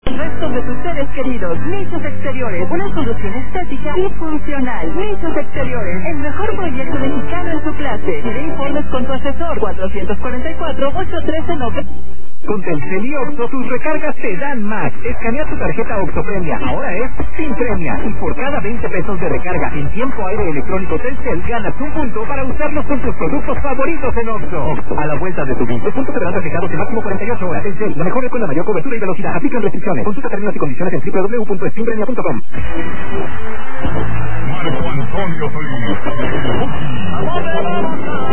El resto de tus seres queridos. Nichos Exteriores, una solución estética y funcional. Nichos Exteriores, el mejor proyecto mexicano en su clase. Pide informes con tu asesor. 444-813-9. Con Telcel y Oxxo, tus recargas te dan más. Escanea tu tarjeta Oxxo Premia, ahora es sin premia. Y por cada 20 pesos de recarga en tiempo aire electrónico Telcel, ganas un punto para usarlos con tus productos favoritos en Oxxo. Oxxo, a la vuelta de tu 20 puntos te verán reflejados en máximo 48 horas. Telcel, la mejor red con la mayor cobertura y velocidad. Aplican restricciones. Consulta términos y condiciones en www.spinpremia.com. Marco Antonio Solís.